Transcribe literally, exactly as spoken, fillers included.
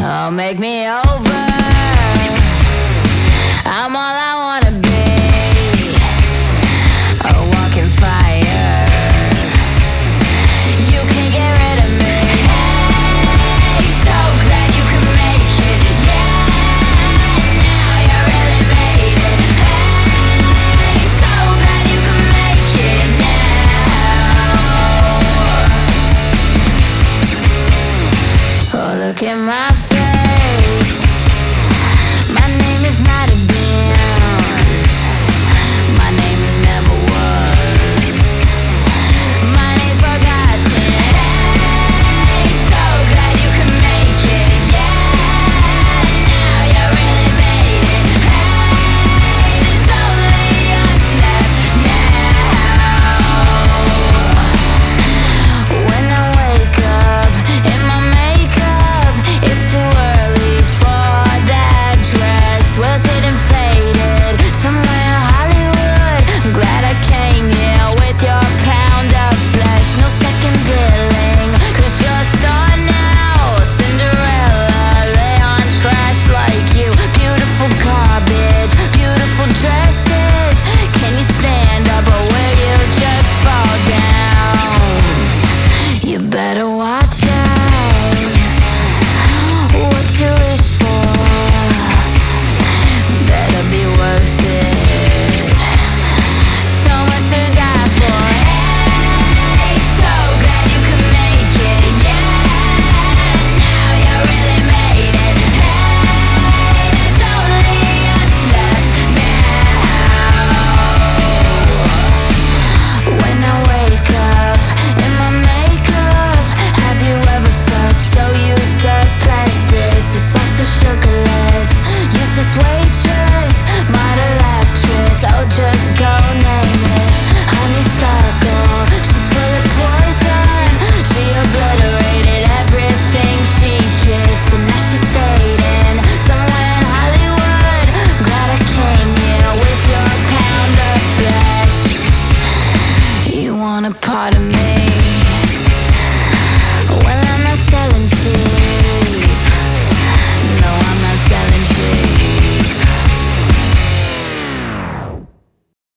Oh, make me over. I'm all I wanna be. A walking fire. You can get rid of me. Hey, so glad you can make it. Yeah, now you really made it. Hey, so glad you can make it now. Oh, look at my